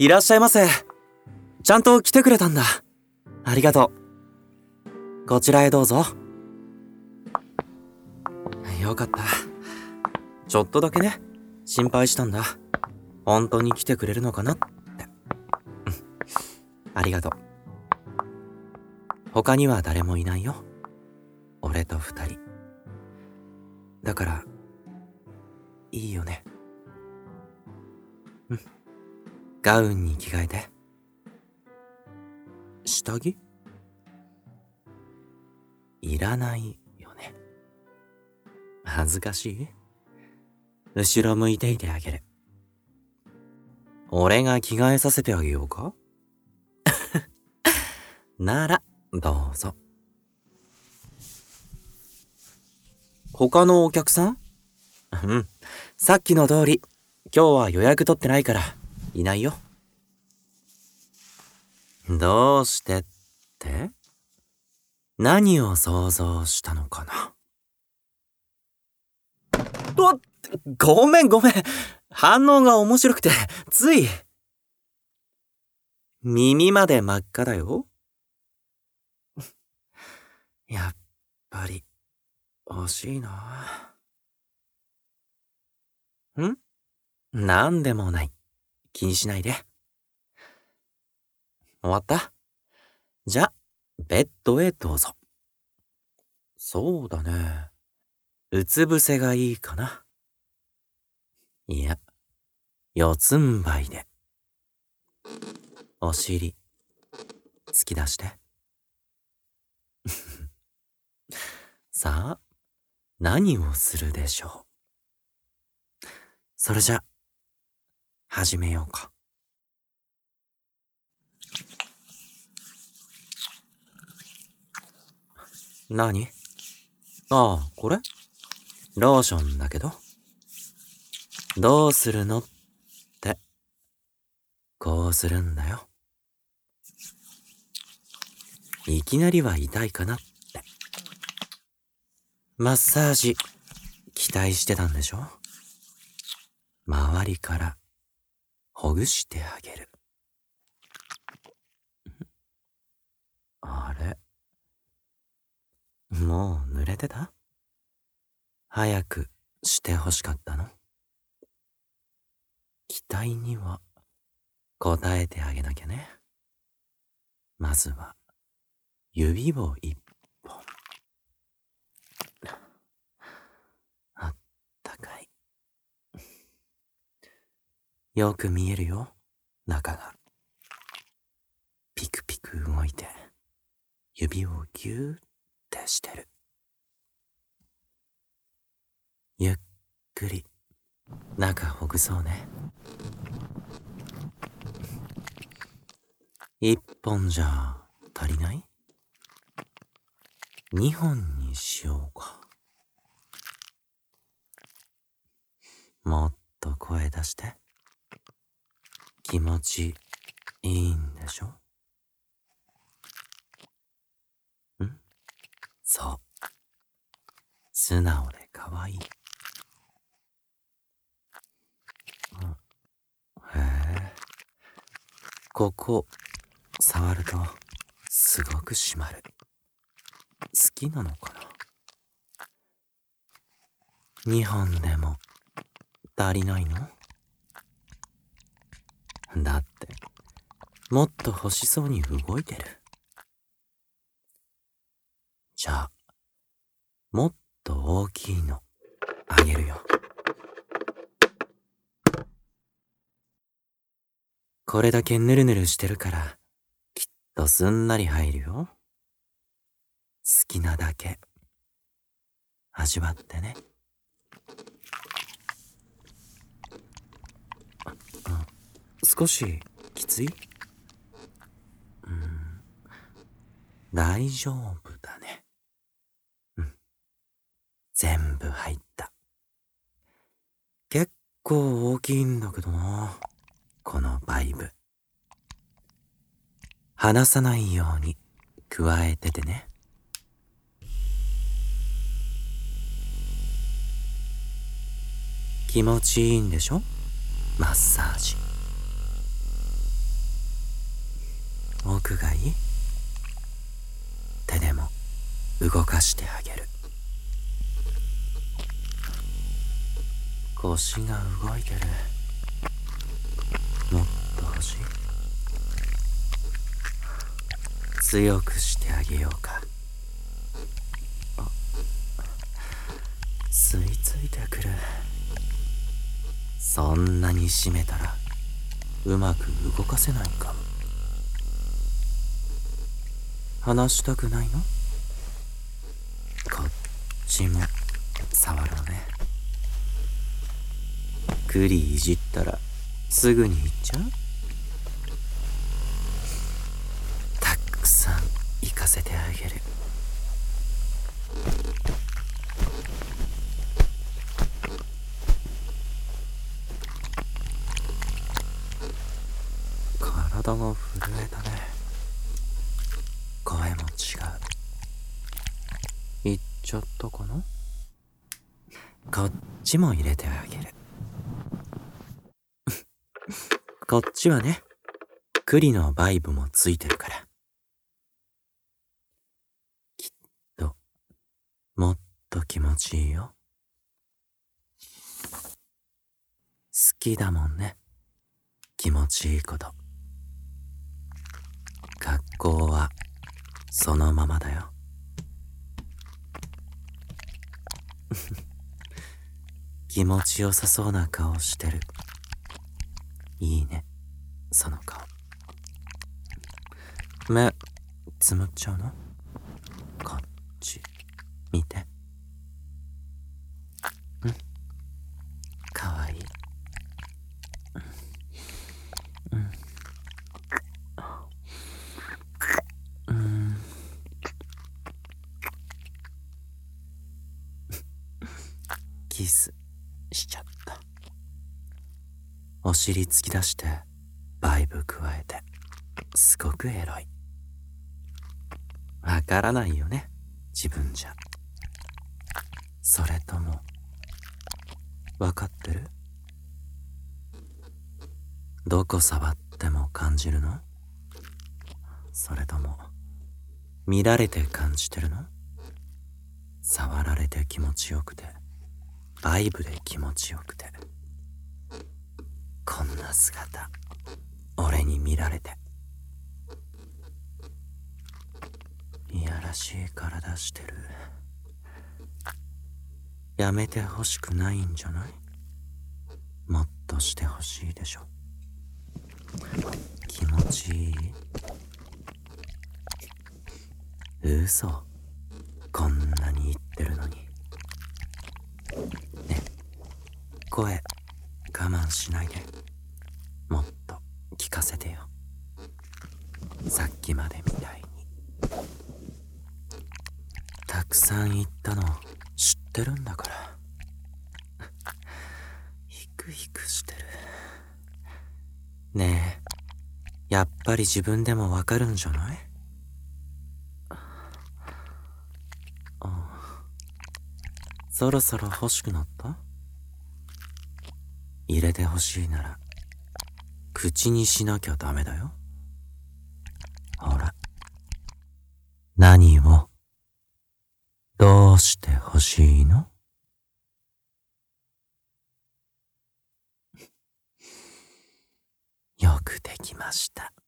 いらっしゃいませ。ちゃんと来てくれたんだ。ありがとう。こちらへどうぞ。よかった。ちょっとだけね、心配したんだ。本当に来てくれるのかなって。ありがとう。他には誰もいないよ。俺と2人。だから、いいよね。ガウンに着替えて。下着？いらないよね。恥ずかしい？後ろ向いていてあげる。俺が着替えさせてあげようか？なら、どうぞ。他のお客さん？さっきの通り、今日は予約取ってないから、いないよ。どうしてって？何を想像したのかな？ごめん。反応が面白くて、つい。耳まで真っ赤だよ。やっぱり、惜しいな。なんでもない。気にしないで。終わった？じゃ、ベッドへどうぞ。そうだね。うつ伏せがいいかな。いや、四つん這いで。お尻、突き出して。さあ、何をするでしょう。それじゃ、始めようか。何？ああ、これ？ローションだけど。どうするのって、こうするんだよ。いきなりは痛いかなって。マッサージ、期待してたんでしょ？周りからほぐしてあげる。あれ？もう濡れてた？早くしてほしかったの？期待には応えてあげなきゃね。まずは指を一本。あったかい。よく見えるよ、中が。ピクピク動いて、指をギューってしてる。ゆっくり中ほぐそうね。一本じゃ足りない？二本にしようか。もっと声出して。気持ちいいんでしょ？そう。素直でかわいい。へえ。ここ、触ると、すごく締まる。好きなのかな？二本でも、足りないの？だって、もっと欲しそうに動いてる。じゃあ、もっと大きいの、あげるよ。これだけヌルヌルしてるから、きっとすんなり入るよ。好きなだけ、味わってね。少しきつい？大丈夫だね。全部入った。結構大きいんだけどな、このバイブ。離さないように加えててね。気持ちいいんでしょ？マッサージ。 奥がいい？手でも動かしてあげる。腰が動いてる。もっと欲しい？強くしてあげようか。吸い付いてくる。そんなに締めたらうまく動かせないかも。離したくないの？こっちも触ろうね。栗いじったらすぐに行っちゃう？たくさん行かせてあげる。体が震えたね。声も違う。行っちゃったかな？こっちも入れてあげる。こっちはね、栗のバイブもついてるから。きっと、もっと気持ちいいよ。好きだもんね。気持ちいいこと。格好は、そのままだよ。気持ちよさそうな顔してる。いいね、その顔。目、つむっちゃうの？こっち、見て。かわいい。キスしちゃった。お尻突き出してバイブ加えて、すごくエロい。わからないよね、自分じゃ。それともわかってる？どこ触っても感じるの？それとも見られて感じてるの？触られて気持ちよくて、バイブで気持ちよくて、こんな姿俺に見られて、いやらしい体してる。やめてほしくないんじゃない？もっとしてほしいでしょ。気持ちいい？嘘、こんなに言ってるのに。ね、声我慢しないで。もっと聞かせてよ。さっきまでみたいに。たくさん言ったの知ってるんだから。ヒクヒクしてる。ねえ、やっぱり自分でもわかるんじゃない？そろそろ欲しくなった？入れてほしいなら口にしなきゃダメだよ。ほら、何をどうして欲しいの？よくできました。